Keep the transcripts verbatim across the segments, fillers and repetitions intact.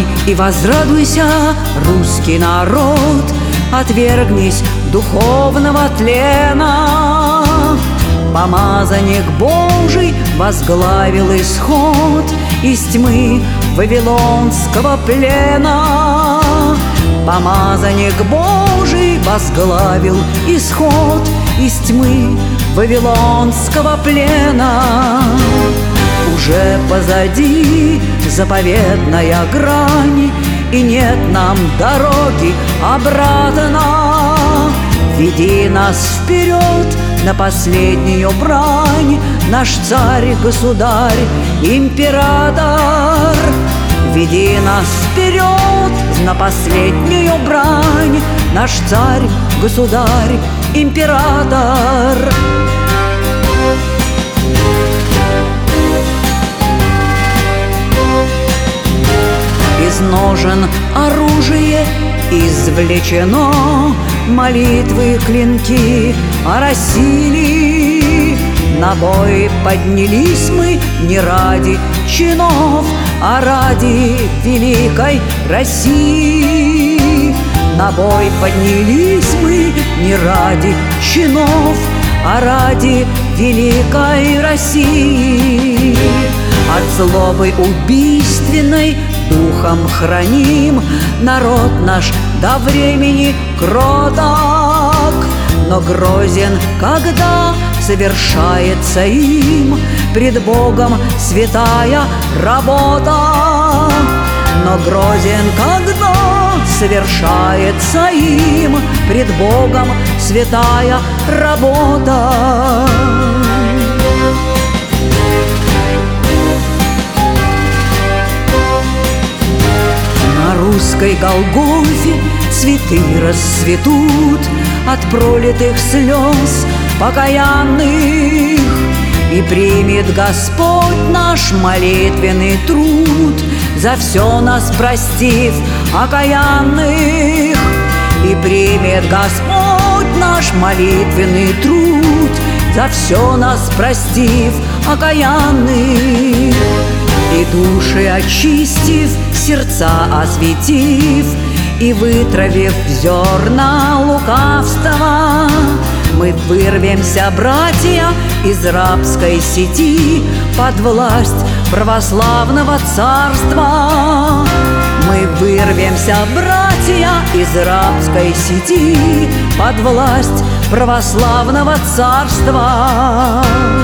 Восстань и возрадуйся, русский народ, отвергнись духовного тлена. Помазанник Божий возглавил исход из тьмы вавилонского плена. Помазанник Божий возглавил исход из тьмы вавилонского плена. Уже позади заповедная грань, и нет нам дороги обратно. Веди нас вперед на последнюю брань, наш царь, государь, император. Веди нас вперед на последнюю брань, наш царь, государь, император. Из ножен оружие извлечено, молитвы, клинки оросили. На бой поднялись мы не ради чинов, а ради великой России. На бой поднялись мы не ради чинов, а ради великой России. От злобы убийственной духом храним народ наш до времени кроток, но грозен, когда совершается им пред Богом святая работа. Но грозен, когда совершается им пред Богом святая работа. На русской Голгофе цветы расцветут от пролитых слез покаянных, и примет Господь наш молитвенный труд, за все нас простив окаянных. И примет Господь наш молитвенный труд, за все нас простив окаянных. И души очистив, сердца осветив, и вытравив зерна лукавства, мы вырвемся, братья, из рабской сети под власть православного царства. Мы вырвемся, братья, из рабской сети под власть православного царства.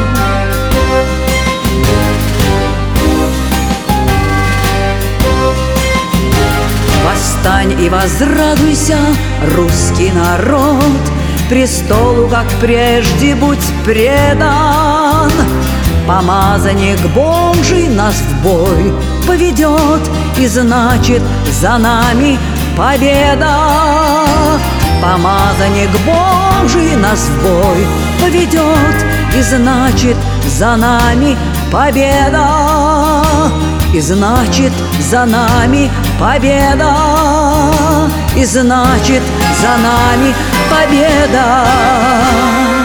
Восстань и возрадуйся, русский народ, престолу, как прежде, будь предан. Помазанник Божий нас в бой поведет, и значит за нами победа. Помазанник Божий нас в бой поведет, и значит за нами победа. И значит за нами победа. И значит за нами победа.